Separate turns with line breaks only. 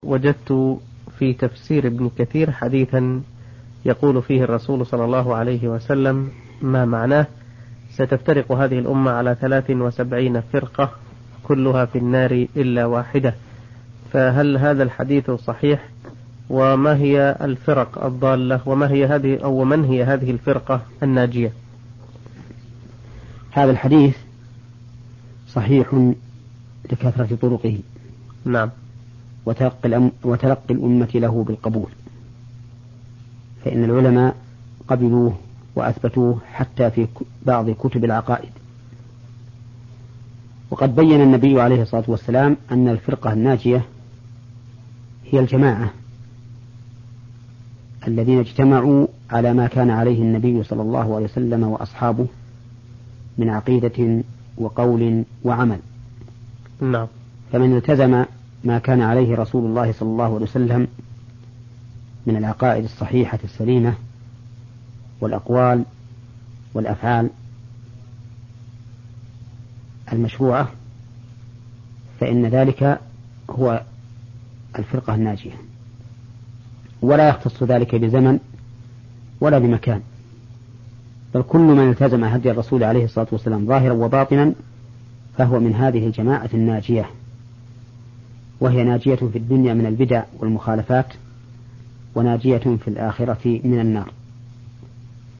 وجدت في تفسير ابن كثير حديثا يقول فيه الرسول صلى الله عليه وسلم ما معناه: ستفترق هذه الأمة على 73 فرقة كلها في النار إلا واحدة. فهل هذا الحديث صحيح؟ وما هي الفرق الضالة؟ ومن هي هذه الفرقة الناجية؟
هذا الحديث صحيح لكثرة طرقه.
نعم.
وتلقي الأمة له بالقبول، فإن العلماء قبلوه وأثبتوه حتى في بعض كتب العقائد. وقد بين النبي عليه الصلاة والسلام أن الفرقة الناجية هي الجماعة الذين اجتمعوا على ما كان عليه النبي صلى الله عليه وسلم وأصحابه من عقيدة وقول وعمل.
نعم.
فمن التزم ما كان عليه رسول الله صلى الله عليه وسلم من العقائد الصحيحة السليمة والأقوال والأفعال المشروعة، فإن ذلك هو الفرقة الناجية، ولا يختص ذلك بزمن ولا بمكان، بل كل من التزم هدي الرسول عليه الصلاة والسلام ظاهرا وباطنا فهو من هذه الجماعة الناجية، وهي ناجية في الدنيا من البدع والمخالفات، وناجية في الآخرة من النار.